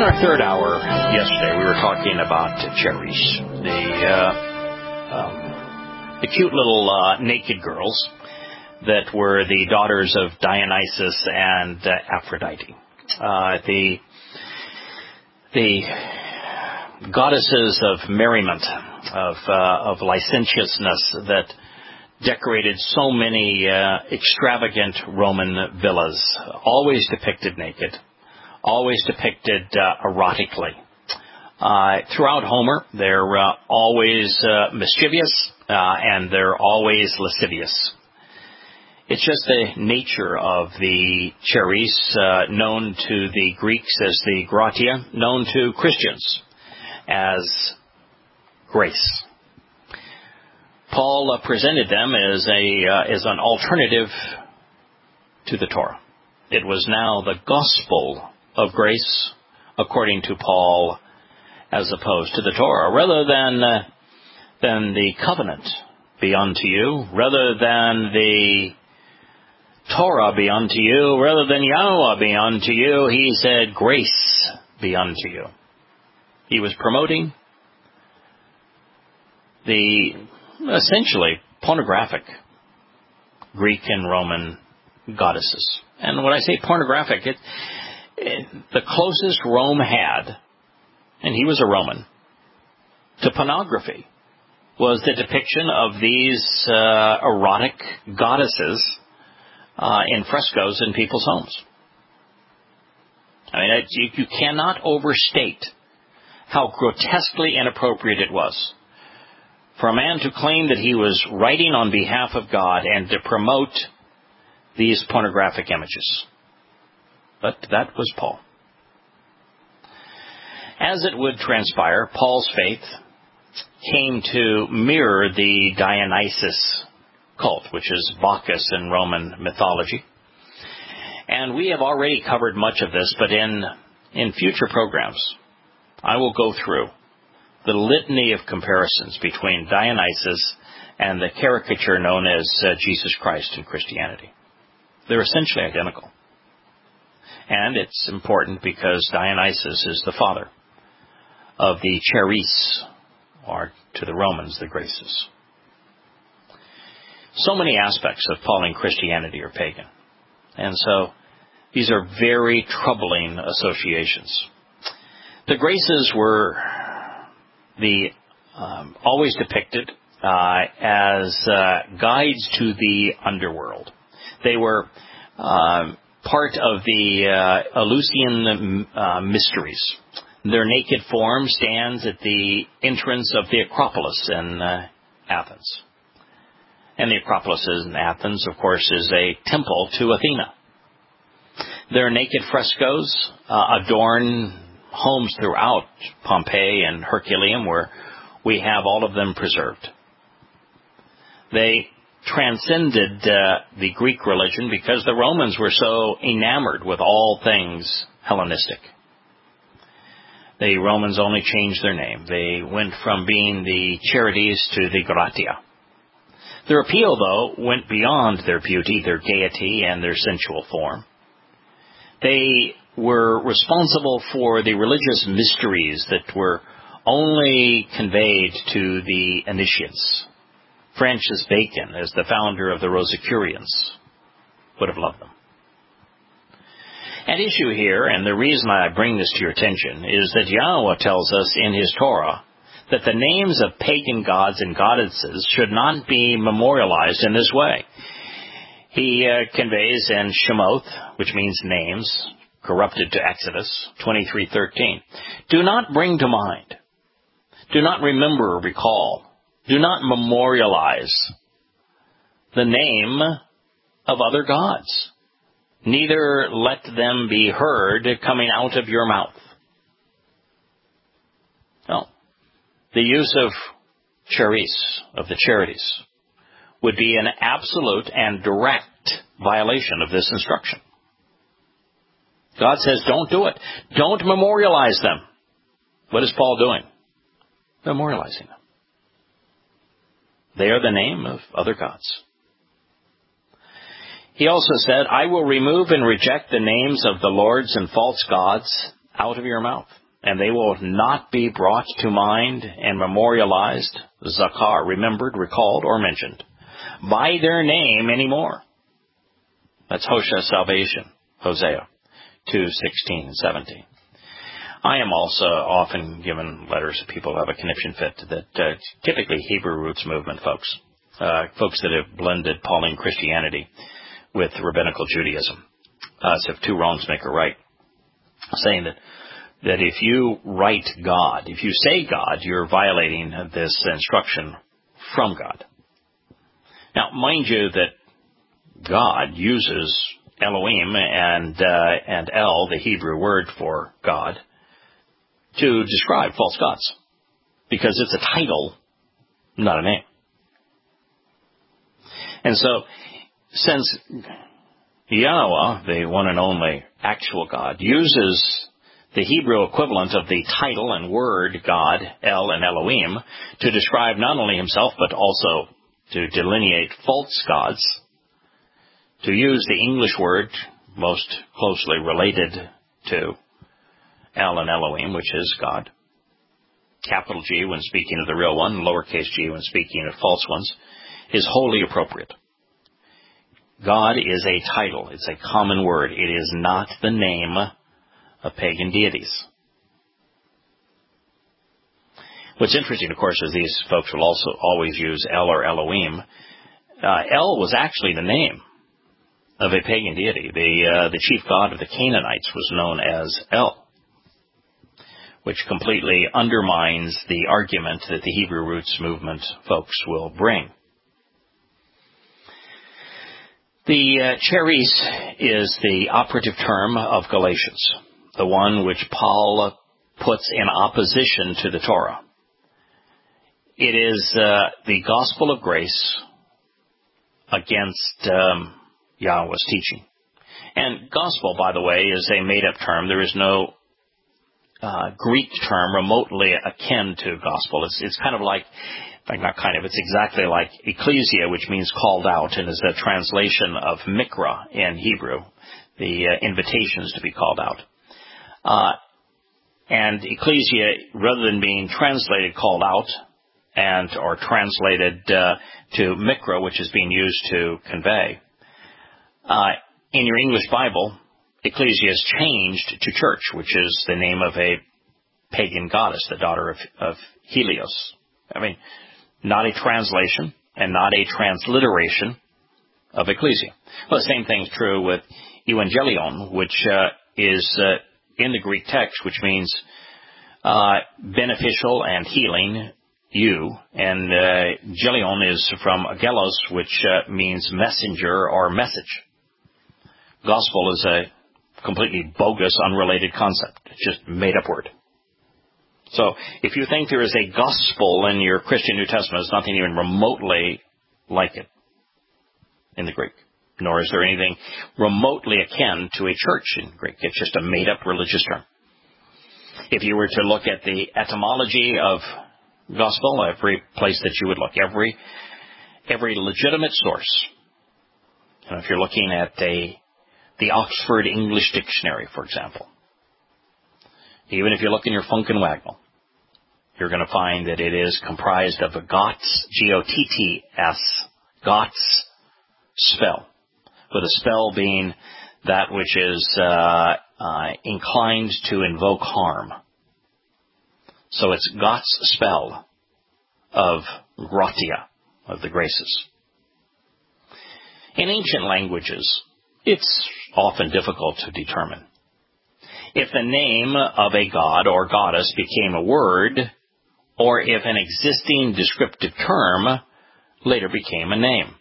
In our third hour yesterday, we were talking about Charis, the cute little naked girls that were the daughters of Dionysus and Aphrodite, the goddesses of merriment, of licentiousness that decorated so many extravagant Roman villas, always depicted naked, always depicted erotically. Throughout Homer, they're always mischievous and they're always lascivious. It's just the nature of the Charis, known to the Greeks as the gratia, known to Christians as grace. Paul presented them as an alternative to the Torah. It was now the gospel of grace, according to Paul, as opposed to the Torah, rather than the covenant be unto you, rather than the Torah be unto you, rather than Yahweh be unto you. He said, grace be unto you. He was promoting the essentially pornographic Greek and Roman goddesses. And when I say pornographic, the closest Rome had, and he was a Roman, to pornography was the depiction of these erotic goddesses in frescoes in people's homes. I mean, you cannot overstate how grotesquely inappropriate it was for a man to claim that he was writing on behalf of God and to promote these pornographic images. But that was Paul. As it would transpire, Paul's faith came to mirror the Dionysus cult, which is Bacchus in Roman mythology. And we have already covered much of this, but in future programs, I will go through the litany of comparisons between Dionysus and the caricature known as Jesus Christ in Christianity. They're essentially identical. And it's important because Dionysus is the father of the Charis, or to the Romans, the Graces. So many aspects of Pauline Christianity are pagan. And so these are very troubling associations. The Graces were always depicted as guides to the underworld. They were part of the Eleusinian mysteries. Their naked form stands at the entrance of the Acropolis in Athens. And the Acropolis in Athens, of course, is a temple to Athena. Their naked frescoes adorn homes throughout Pompeii and Herculaneum, where we have all of them preserved. They transcended the Greek religion because the Romans were so enamored with all things Hellenistic. The Romans only changed their name. They went from being the Charites to the Gratia. Their appeal, though, went beyond their beauty, their gaiety, and their sensual form. They were responsible for the religious mysteries that were only conveyed to the initiates. Francis Bacon, as the founder of the Rosicrucians, would have loved them. At issue here, and the reason I bring this to your attention, is that Yahweh tells us in his Torah that the names of pagan gods and goddesses should not be memorialized in this way. He conveys in Shemoth, which means names, corrupted to Exodus 23:13, do not bring to mind, do not remember or recall, do not memorialize the name of other gods. Neither let them be heard coming out of your mouth. No. The use of Charis, of the charities, would be an absolute and direct violation of this instruction. God says, don't do it. Don't memorialize them. What is Paul doing? Memorializing them. They are the name of other gods. He also said, I will remove and reject the names of the lords and false gods out of your mouth, and they will not be brought to mind and memorialized, zakar, remembered, recalled, or mentioned, by their name anymore. That's Hosea, salvation, Hosea 2:16 and 17. I am also often given letters of people who have a conniption fit that typically Hebrew roots movement folks that have blended Pauline Christianity with rabbinical Judaism, as if two wrongs make a right, saying that if you write God, if you say God, you're violating this instruction from God. Now, mind you that God uses Elohim and El, the Hebrew word for God, to describe false gods, because it's a title, not a name. And so, since Yahweh, the one and only actual God, uses the Hebrew equivalent of the title and word God, El and Elohim, to describe not only himself, but also to delineate false gods, to use the English word most closely related to El and Elohim, which is God, capital G when speaking of the real one, lowercase g when speaking of false ones, is wholly appropriate. God is a title. It's a common word. It is not the name of pagan deities. What's interesting, of course, is these folks will also always use El or Elohim. El was actually the name of a pagan deity. The chief god of the Canaanites was known as El, which completely undermines the argument that the Hebrew roots movement folks will bring. The charis is the operative term of Galatians, the one which Paul puts in opposition to the Torah. It is the gospel of grace against Yahweh's teaching. And gospel, by the way, is a made-up term. There is no Greek term remotely akin to gospel. It's kind of like, not kind of, it's exactly like ecclesia, which means called out, and is a translation of mikra in Hebrew, the invitations to be called out. And ecclesia, rather than being translated called out, or translated to mikra, which is being used to convey, in your English Bible, ecclesia is changed to church, which is the name of a pagan goddess, the daughter of Helios. I mean, not a translation and not a transliteration of ecclesia. Well, the same thing is true with evangelion, which is in the Greek text, which means beneficial and healing you, and gelion is from agelos, which means messenger or message. Gospel is a completely bogus, unrelated concept. It's just a made-up word. So, if you think there is a gospel in your Christian New Testament, there's nothing even remotely like it in the Greek. Nor is there anything remotely akin to a church in Greek. It's just a made-up religious term. If you were to look at the etymology of gospel, every place that you would look, every legitimate source, if you're looking at the Oxford English Dictionary, for example, even if you look in your Funk and Wagnall, you're going to find that it is comprised of a Gotts, G-O-T-T-S, Gotts spell, with a spell being that which is inclined to invoke harm. So it's Gotts spell of gratia, of the graces. In ancient languages, it's often difficult to determine if the name of a god or goddess became a word, or if an existing descriptive term later became a name.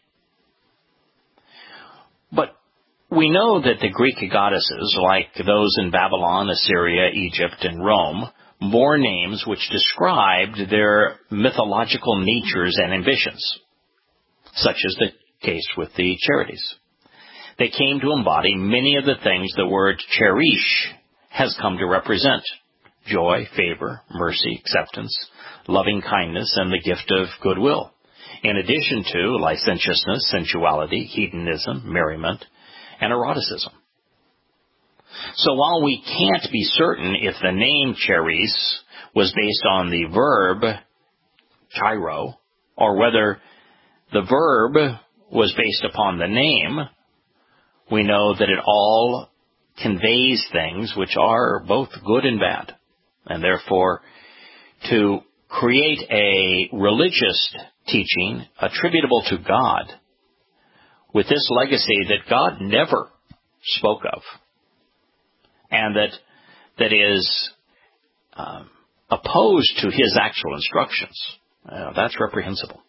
But we know that the Greek goddesses, like those in Babylon, Assyria, Egypt, and Rome, bore names which described their mythological natures and ambitions, such as the case with the Charites. They came to embody many of the things the word cherish has come to represent: joy, favor, mercy, acceptance, loving kindness, and the gift of goodwill, in addition to licentiousness, sensuality, hedonism, merriment, and eroticism. So while we can't be certain if the name Charis was based on the verb chiro, or whether the verb was based upon the name, we know that it all conveys things which are both good and bad. And therefore, to create a religious teaching attributable to God with this legacy that God never spoke of, and that is opposed to his actual instructions, that's reprehensible.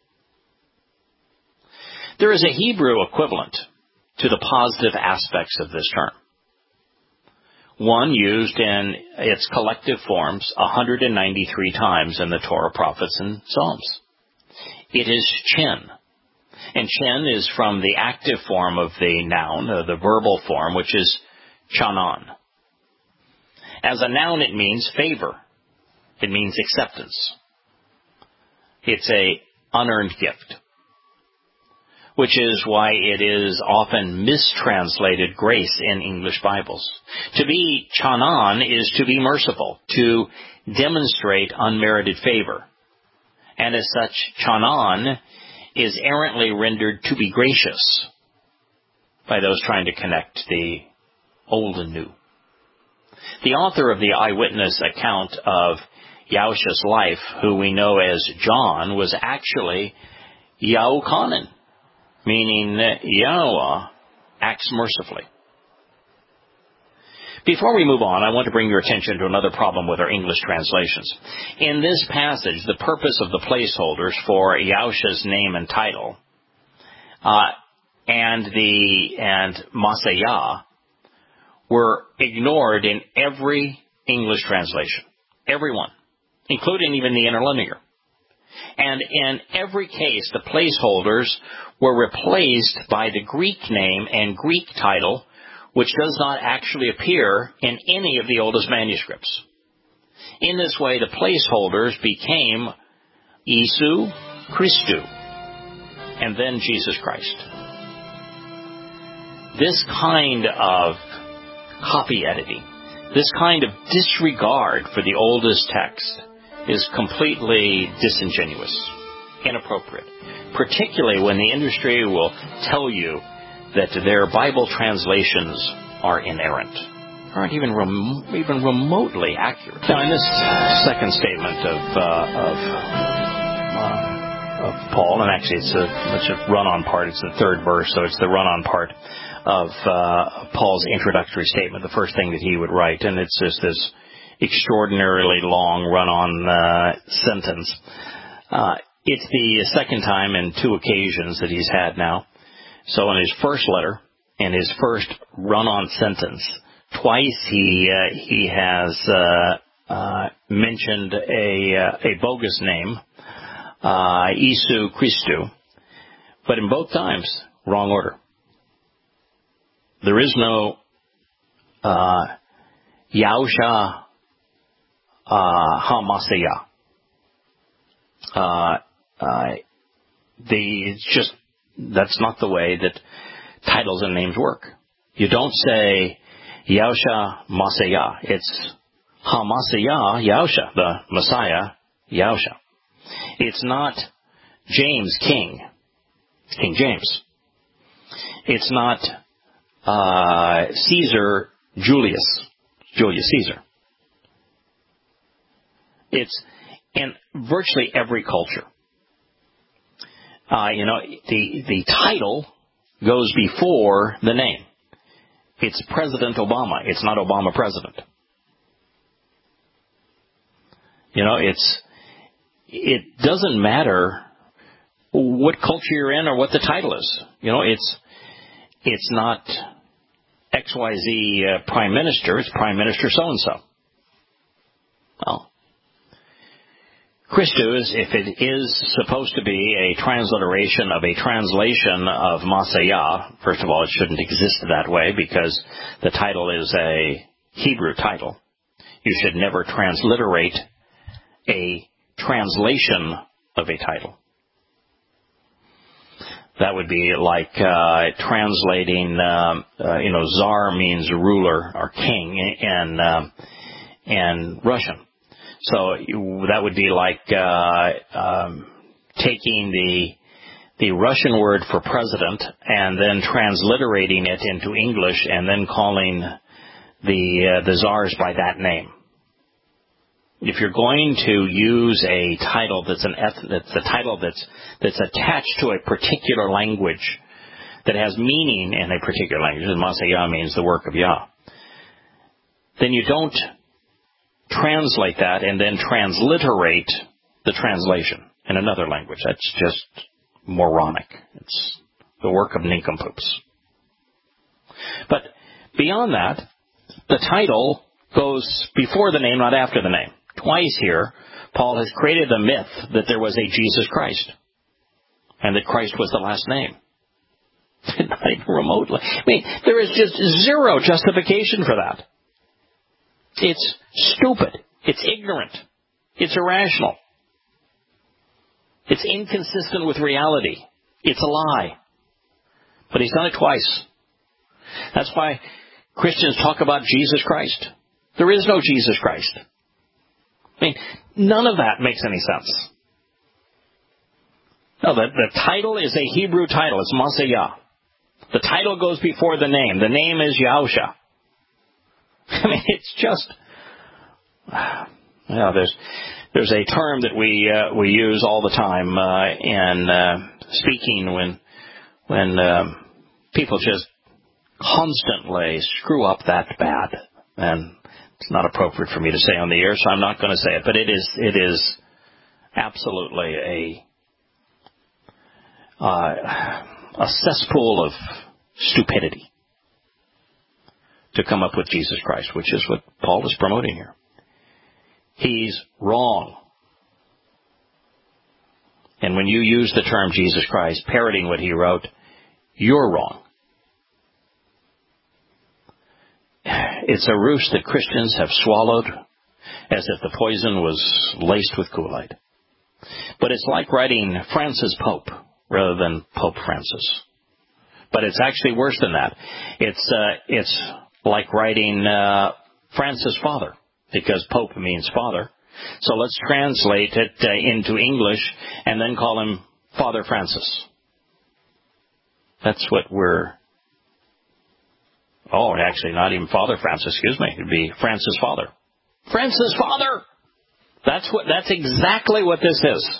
There is a Hebrew equivalent to the positive aspects of this term, one used in its collective forms 193 times in the Torah, prophets, and Psalms. It is chin. And chin is from the active form of the noun, the verbal form, which is chanan. As a noun, it means favor. It means acceptance. It's a unearned gift, which is why it is often mistranslated grace in English Bibles. To be chanan is to be merciful, to demonstrate unmerited favor. And as such, chanan is errantly rendered to be gracious by those trying to connect the old and new. The author of the eyewitness account of Yahushua's life, who we know as John, was actually Yahuchanan, meaning Yahweh acts mercifully. Before we move on, I want to bring your attention to another problem with our English translations. In this passage, the purpose of the placeholders for Yahushua's name and title and Masayah were ignored in every English translation. Every one, including even the interlinear. And in every case, the placeholders were replaced by the Greek name and Greek title, which does not actually appear in any of the oldest manuscripts. In this way, the placeholders became Isu Christou, and then Jesus Christ. This kind of copy editing, this kind of disregard for the oldest text is completely disingenuous, inappropriate, particularly when the industry will tell you that their Bible translations are inerrant, aren't even remotely accurate. Now, in this second statement of Paul, and actually it's a run-on part, it's the third verse, so it's the run-on part of Paul's introductory statement, the first thing that he would write, and it's just this extraordinarily long run-on sentence. It's the second time in 2 occasions that he's had now. So in his first letter, in his first run-on sentence, twice he has mentioned a bogus name, Isu Christou, but in both times, wrong order. There is no Yahushua HaMasayah. That's not the way that titles and names work. You don't say Yahushua Masayah. It's HaMasayah Yahushua, the Messiah Yahushua. It's not James King James. It's not Caesar Julius Caesar. It's in virtually every culture. The title goes before the name. It's President Obama. It's not Obama President. It doesn't matter what culture you're in or what the title is. It's not XYZ Prime Minister. It's Prime Minister so-and-so. Well, Christou, if it is supposed to be a transliteration of a translation of Masayah, first of all, it shouldn't exist that way because the title is a Hebrew title. You should never transliterate a translation of a title. That would be like translating, Tsar means ruler or king in Russian. So that would be like taking the Russian word for president and then transliterating it into English and then calling the Tsars by that name. If you're going to use a title that's a title that's attached to a particular language that has meaning in a particular language, and Masayah means the work of Yah, then you don't translate that and then transliterate the translation in another language. That's just moronic. It's the work of nincompoops. But beyond that, the title goes before the name, not after the name. Twice here, Paul has created the myth that there was a Jesus Christ and that Christ was the last name. Not even remotely. I mean, there is just zero justification for that. It's stupid. It's ignorant. It's irrational. It's inconsistent with reality. It's a lie. But he's done it twice. That's why Christians talk about Jesus Christ. There is no Jesus Christ. I mean, none of that makes any sense. No, the title is a Hebrew title. It's Masayah. The title goes before the name. The name is Yahusha. I mean, it's just... there's a term that we use all the time in speaking when people just constantly screw up that bad. And it's not appropriate for me to say on the air, so I'm not going to say it. But it is absolutely a cesspool of stupidity to come up with Jesus Christ, which is what Paul is promoting here. He's wrong. And when you use the term Jesus Christ, parroting what he wrote, you're wrong. It's a ruse that Christians have swallowed as if the poison was laced with Kool-Aid. But it's like writing Francis Pope rather than Pope Francis. But it's actually worse than that. It's like writing Francis Father, because Pope means father. So let's translate it into English and then call him Father Francis. That's what we're... Oh, actually, not even Father Francis, excuse me. It'd be Francis Father. Francis Father! That's exactly what this is.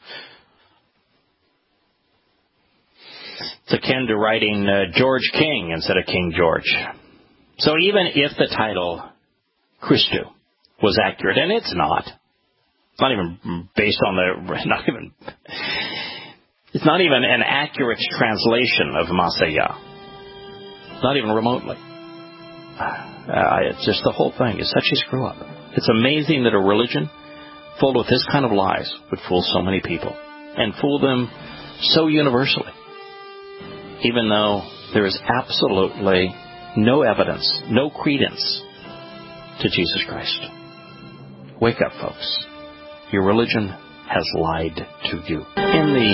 It's akin to writing George King instead of King George. So even if the title Christu was accurate, and it's not even based on it's not even an accurate translation of Masayah. Not even remotely. It's just the whole thing is such a screw up. It's amazing that a religion full with this kind of lies would fool so many people and fool them so universally, even though there is absolutely no evidence, no credence to Jesus Christ. Wake up, folks. Your religion has lied to you. In the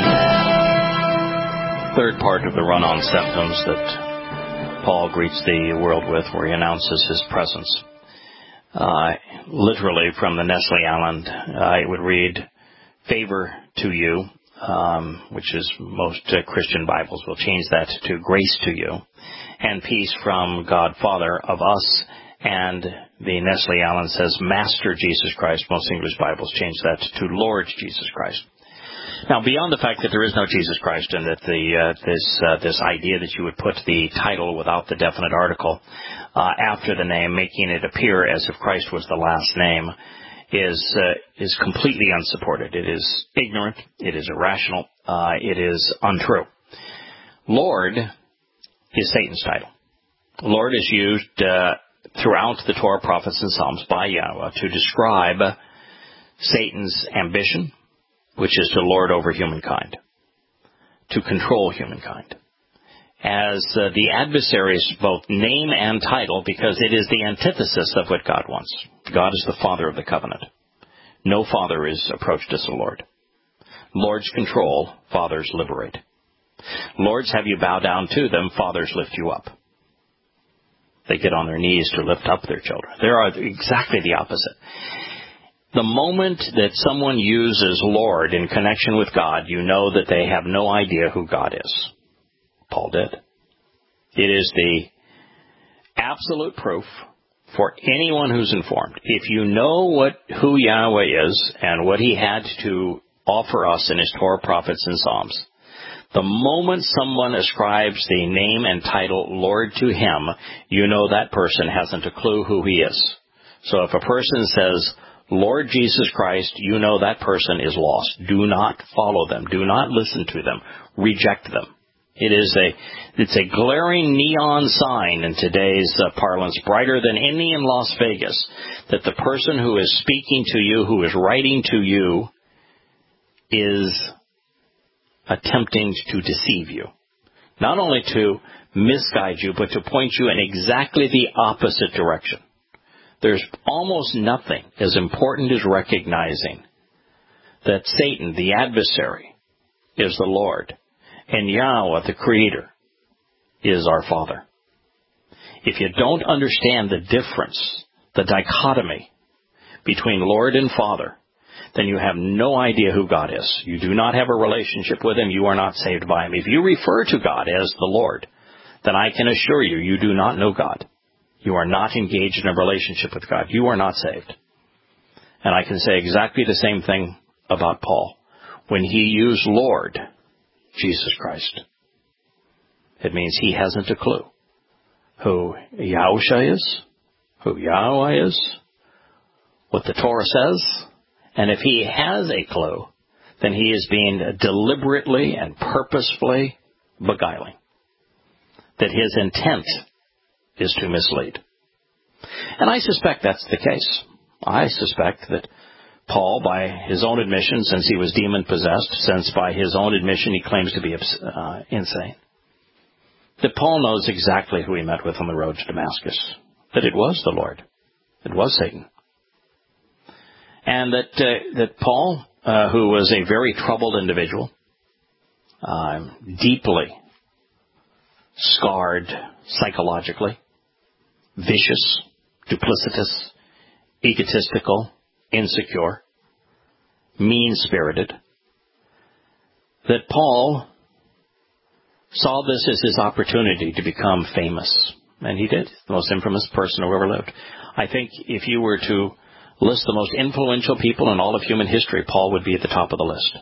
third part of the run-on symptoms that Paul greets the world with, where he announces his presence, literally from the Nestle Island, it would read, favor to you, which is most Christian Bibles will change that to grace to you, and peace from God Father of us. And the Nestle Island says Master Jesus Christ. Most English Bibles change that to Lord Jesus Christ. Now, beyond the fact that there is no Jesus Christ and that this idea that you would put the title without the definite article after the name, making it appear as if Christ was the last name, is completely unsupported. It is ignorant. It is irrational. It is untrue. Lord is Satan's title. Lord is used throughout the Torah, prophets, and Psalms by Yahweh to describe Satan's ambition, which is to lord over humankind, to control humankind, as the adversary's both name and title, because it is the antithesis of what God wants. God is the father of the covenant. No father is approached as a lord. Lords control, fathers liberate. Lords, have you bowed down to them? Fathers, lift you up. They get on their knees to lift up their children. They are exactly the opposite. The moment that someone uses Lord in connection with God, you know that they have no idea who God is. Paul did. It is the absolute proof for anyone who's informed. If you know who Yahweh is and what he had to offer us in his Torah, prophets, and Psalms, the moment someone ascribes the name and title Lord to him, you know that person hasn't a clue who he is. So if a person says, Lord Jesus Christ, you know that person is lost. Do not follow them. Do not listen to them. Reject them. It's a glaring neon sign in today's parlance, brighter than any in Las Vegas, that the person who is speaking to you, who is writing to you, is attempting to deceive you. Not only to misguide you, but to point you in exactly the opposite direction. There's almost nothing as important as recognizing that Satan, the adversary, is the Lord, and Yahweh, the Creator, is our Father. If you don't understand the difference, the dichotomy between Lord and Father, then you have no idea who God is. You do not have a relationship with him. You are not saved by him. If you refer to God as the Lord, then I can assure you, you do not know God. You are not engaged in a relationship with God. You are not saved. And I can say exactly the same thing about Paul. When he used Lord, Jesus Christ, it means he hasn't a clue who Yahusha is, who Yahweh is, what the Torah says. And if he has a clue, then he is being deliberately and purposefully beguiling. That his intent is to mislead. And I suspect that's the case. I suspect that Paul, by his own admission, since he was demon-possessed, since by his own admission he claims to be insane, that Paul knows exactly who he met with on the road to Damascus. That it was the Lord. It was Satan. And that Paul, who was a very troubled individual, deeply scarred psychologically, vicious, duplicitous, egotistical, insecure, mean-spirited, that Paul saw this as his opportunity to become famous. And he did. The most infamous person who ever lived. I think if you were to list the most influential people in all of human history, Paul would be at the top of the list.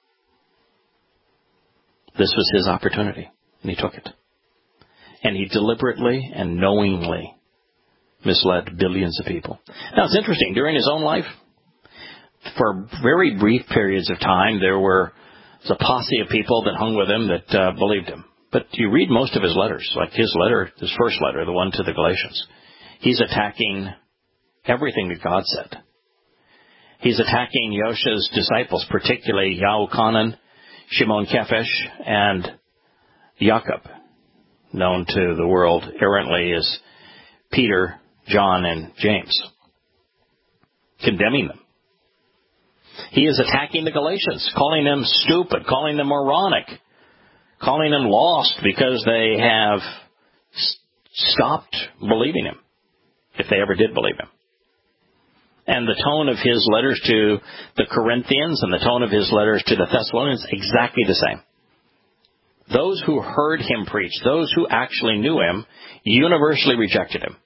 This was his opportunity, and he took it. And he deliberately and knowingly misled billions of people. Now, it's interesting. During his own life, for very brief periods of time, there was a posse of people that hung with him that believed him. But you read most of his letters, like his first letter, the one to the Galatians. He's attacking everything that God said. He's attacking Yosha's disciples, particularly Yahuchanan, Shimon Kephesh, and Jacob, known to the world errantly as Peter, John, and James, condemning them. He is attacking the Galatians, calling them stupid, calling them moronic, calling them lost because they have stopped believing him, if they ever did believe him. And the tone of his letters to the Corinthians and the tone of his letters to the Thessalonians, exactly the same. Those who heard him preach, those who actually knew him, universally rejected him.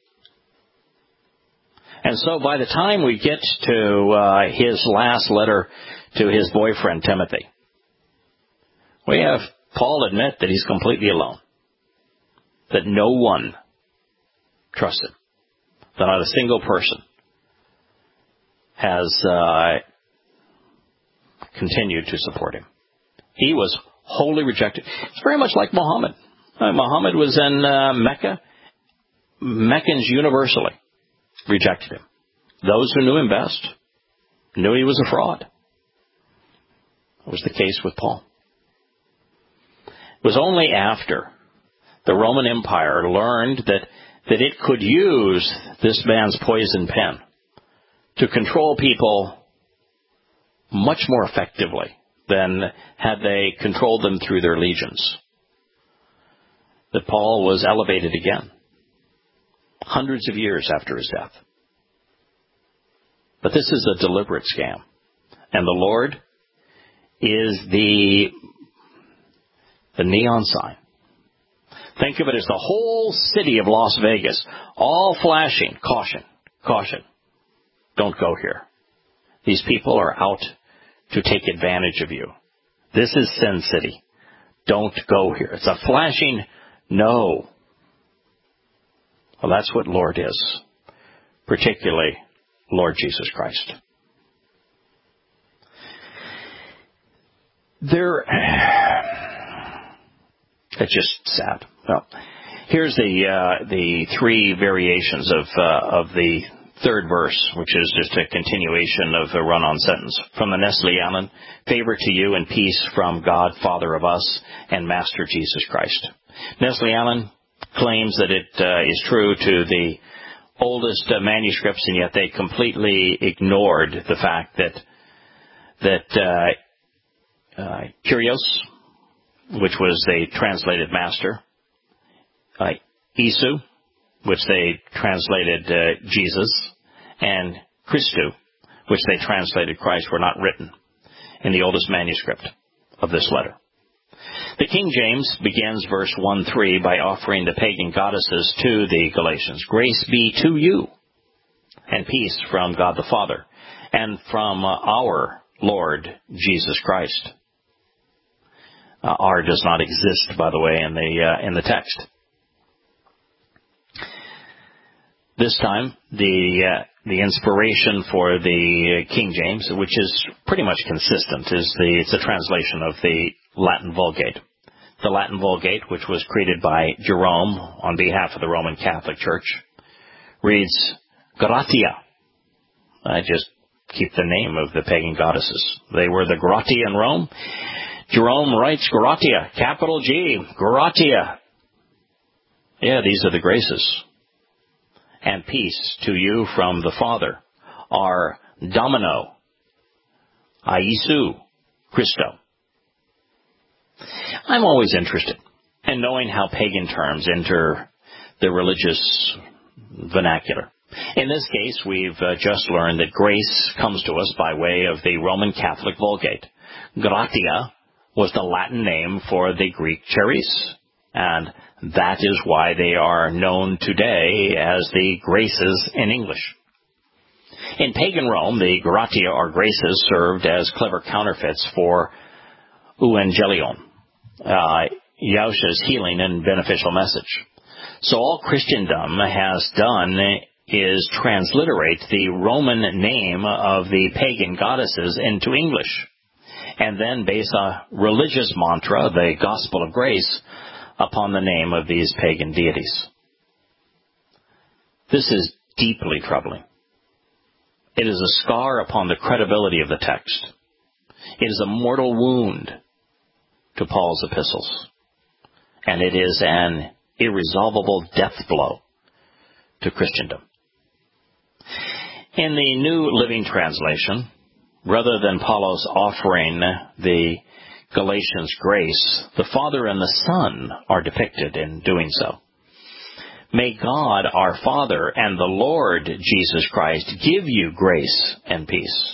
And so by the time we get to his last letter to his boyfriend, Timothy, we have Paul admit that he's completely alone, that no one trusts him, that not a single person has continued to support him. He was wholly rejected. It's very much like Muhammad. Muhammad was in Mecca. Meccans universally rejected him. Those who knew him best knew he was a fraud. That was the case with Paul. It was only after the Roman Empire learned that it could use this man's poison pen to control people much more effectively than had they controlled them through their legions. That Paul was elevated again, hundreds of years after his death. But this is a deliberate scam. And the Lord is the neon sign. Think of it as the whole city of Las Vegas, all flashing, caution, caution. Don't go here. These people are out to take advantage of you. This is Sin City. Don't go here. It's a flashing no. Well, that's what Lord is, particularly Lord Jesus Christ. It's just sad. Well, here's the three variations of the third verse, which is just a continuation of a run-on sentence. From the Nestle Alan, favor to you and peace from God, Father of us, and Master Jesus Christ. Nestle Alan claims that it is true to the oldest manuscripts, and yet they completely ignored the fact that Kyrios, which was the translated master, Isu, which they translated Jesus, and Christou, which they translated Christ, were not written in the oldest manuscript of this letter. The King James begins verse 1-3 by offering the pagan goddesses to the Galatians. Grace be to you, and peace from God the Father, and from our Lord Jesus Christ. R does not exist, by the way, in the text. This time, the inspiration for the King James, which is pretty much consistent, it's a translation of the Latin Vulgate. The Latin Vulgate, which was created by Jerome on behalf of the Roman Catholic Church, reads Gratia. I just keep the name of the pagan goddesses. They were the Gratia in Rome. Jerome writes Gratia, capital G, Gratia. Yeah, these are the graces. And peace to you from the Father, our Domino, Iesu Christo. I'm always interested in knowing how pagan terms enter the religious vernacular. In this case, we've just learned that grace comes to us by way of the Roman Catholic Vulgate. Gratia was the Latin name for the Greek charis, and that is why they are known today as the graces in English. In pagan Rome, the gratia or graces served as clever counterfeits for euangelion, Yahushua's healing and beneficial message. So all Christendom has done is transliterate the Roman name of the pagan goddesses into English, and then base a religious mantra, the gospel of grace, upon the name of these pagan deities. This is deeply troubling. It is a scar upon the credibility of the text. It is a mortal wound to Paul's epistles, and it is an irresolvable death blow to Christendom. In the New Living Translation, rather than Paulos offering the Galatians grace, the Father and the Son are depicted in doing so. May God, our Father, and the Lord Jesus Christ give you grace and peace.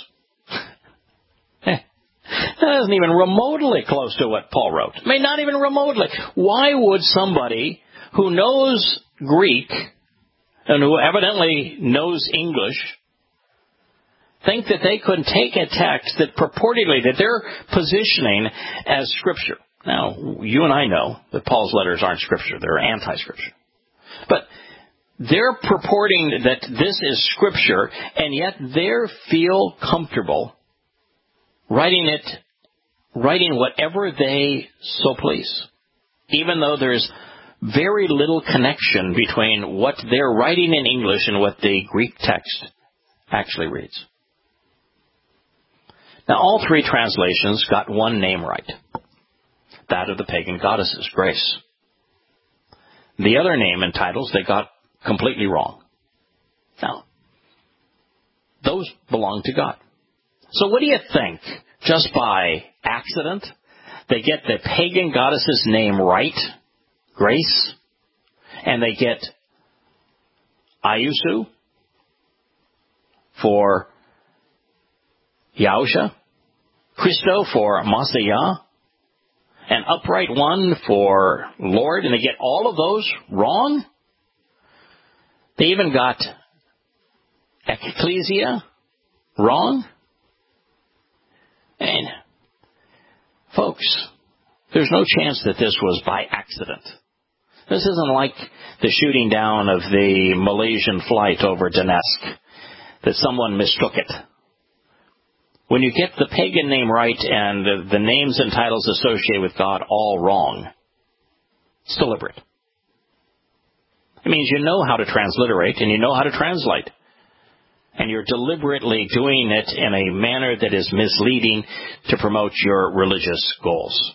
That isn't even remotely close to what Paul wrote. I mean, not even remotely. Why would somebody who knows Greek and who evidently knows English think that they could take a text that purportedly, that they're positioning as Scripture? Now, you and I know that Paul's letters aren't Scripture. They're anti-Scripture. But they're purporting that this is Scripture, and yet they feel comfortable writing whatever they so please, even though there's very little connection between what they're writing in English and what the Greek text actually reads. Now, all three translations got one name right, that of the pagan goddesses, Grace. The other name and titles they got completely wrong. Now, those belong to God. So what do you think just by accident. They get the pagan goddess's name right, Grace, and they get Ayusu for Yahusha, Christo for Masaya, and Upright One for Lord, and they get all of those wrong. They even got Ecclesia wrong. And, folks, there's no chance that this was by accident. This isn't like the shooting down of the Malaysian flight over Donetsk, that someone mistook it. When you get the pagan name right and the names and titles associated with God all wrong, it's deliberate. It means you know how to transliterate and you know how to translate. And you're deliberately doing it in a manner that is misleading to promote your religious goals.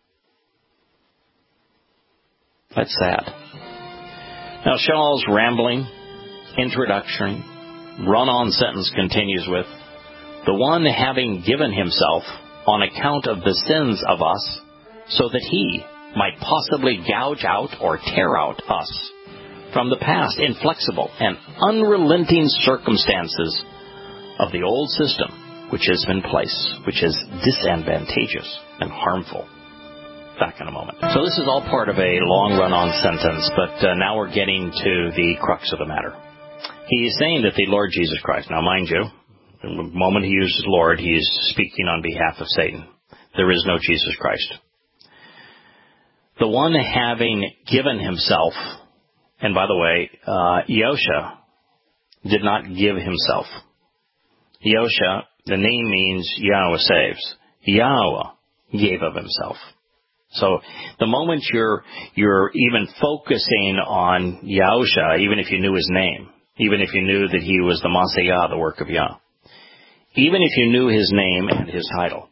That's sad. Now, Shaul's rambling introduction, run-on sentence continues with, the one having given himself on account of the sins of us, so that he might possibly gouge out or tear out us from the past inflexible and unrelenting circumstances of the old system which has been placed, which is disadvantageous and harmful. Back in a moment. So this is all part of a long run-on sentence, but now we're getting to the crux of the matter. He is saying that the Lord Jesus Christ, now mind you, the moment he uses Lord, he is speaking on behalf of Satan. There is no Jesus Christ. The one having given himself, and by the way, Yahusha did not give himself. Yahusha, the name means Yahweh saves. Yahweh gave of himself. So the moment you're even focusing on Yahusha, even if you knew his name, even if you knew that he was the Masayah, the work of Yah, even if you knew his name and his title,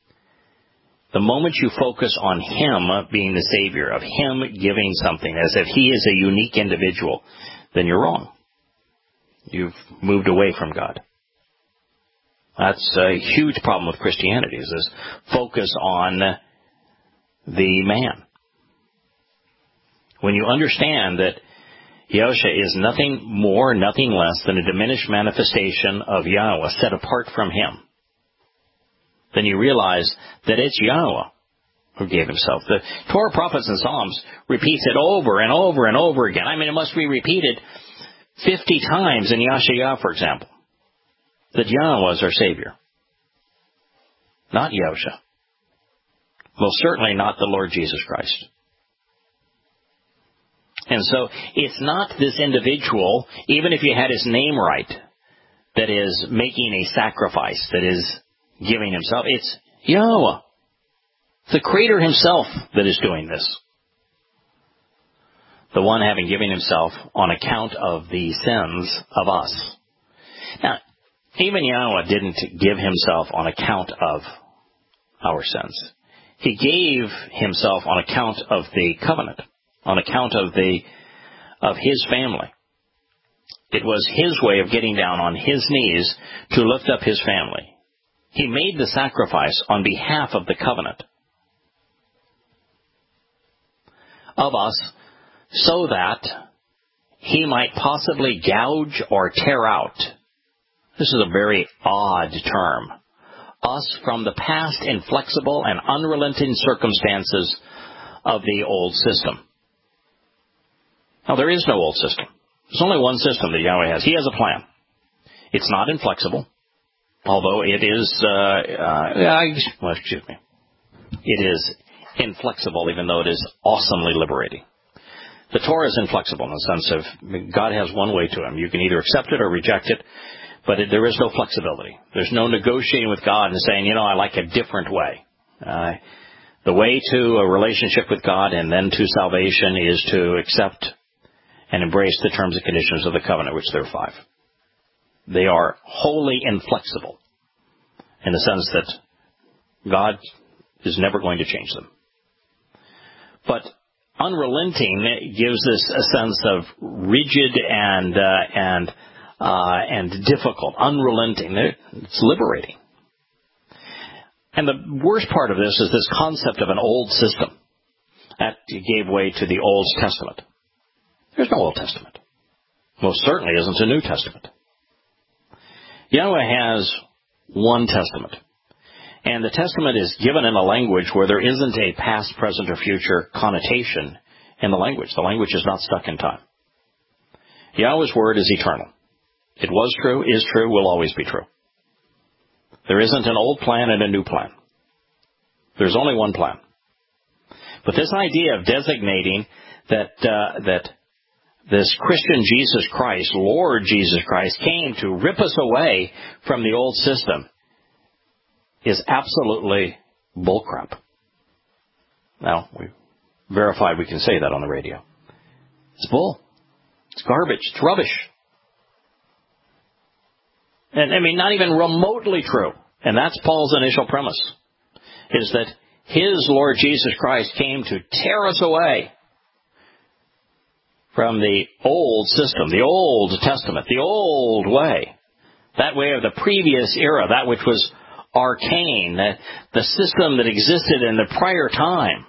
the moment you focus on him being the Savior, of him giving something as if he is a unique individual, then you're wrong. You've moved away from God. That's a huge problem with Christianity, is this focus on the man. When you understand that Yahusha is nothing more, nothing less than a diminished manifestation of Yahweh set apart from him, then you realize that it's Yahweh who gave himself. The Torah, prophets, and Psalms repeats it over and over and over again. I mean, it must be repeated 50 times in Yashayah, for example, that Yahweh is our Savior, not Yahusha. Most certainly not the Lord Jesus Christ. And so it's not this individual, even if you had his name right, that is making a sacrifice, that is giving himself. It's Yahweh, the Creator himself, that is doing this. The one having given himself on account of the sins of us. Now, even Yahweh didn't give himself on account of our sins. He gave himself on account of the covenant, on account of his family. It was his way of getting down on his knees to lift up his family. He made the sacrifice on behalf of the covenant of us, so that he might possibly gouge or tear out. This is a very odd term. Us from the past inflexible and unrelenting circumstances of the old system. Now, there is no old system. There's only one system that Yahweh has. He has a plan. It's not inflexible, although it is, it is inflexible, even though it is awesomely liberating. The Torah is inflexible in the sense of God has one way to him. You can either accept it or reject it, but there is no flexibility. There's no negotiating with God and saying, I like a different way. The way to a relationship with God and then to salvation is to accept and embrace the terms and conditions of the covenant, which there are 5. They are wholly inflexible in the sense that God is never going to change them. But unrelenting gives us a sense of rigid and difficult. Unrelenting. It's liberating. And the worst part of this is this concept of an old system. That gave way to the Old Testament. There's no Old Testament. Most certainly isn't a New Testament. Yahweh has one testament. And the testament is given in a language where there isn't a past, present, or future connotation in the language. The language is not stuck in time. Yahweh's word is eternal. It was true, is true, will always be true. There isn't an old plan and a new plan. There's only one plan. But this idea of designating that this Christian Jesus Christ, Lord Jesus Christ, came to rip us away from the old system is absolutely bullcrap. Now, we verified we can say that on the radio. It's bull. It's garbage. It's rubbish. And, not even remotely true. And that's Paul's initial premise, is that his Lord Jesus Christ came to tear us away from the old system, the Old Testament, the old way, that way of the previous era, that which was arcane, the system that existed in the prior time.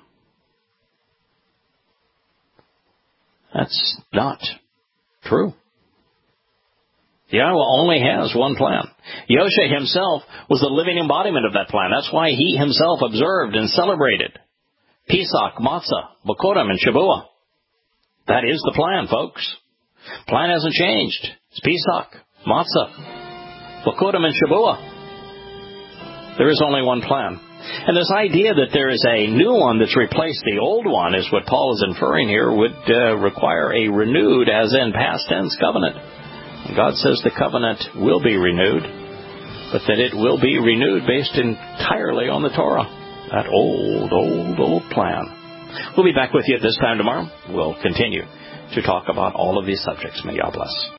That's not true. Yahweh only has one plan. Yosha himself was the living embodiment of that plan. That's why he himself observed and celebrated Pesach, Matzah, Bokorim, and Shavuot. That is the plan, folks. Plan hasn't changed. It's Pesach, Matzah, Bokorim, and Shavuot. There is only one plan. And this idea that there is a new one that's replaced the old one is what Paul is inferring here would require a renewed, as in past tense, covenant. And God says the covenant will be renewed, but that it will be renewed based entirely on the Torah. That old plan. We'll be back with you at this time tomorrow. We'll continue to talk about all of these subjects. May God bless.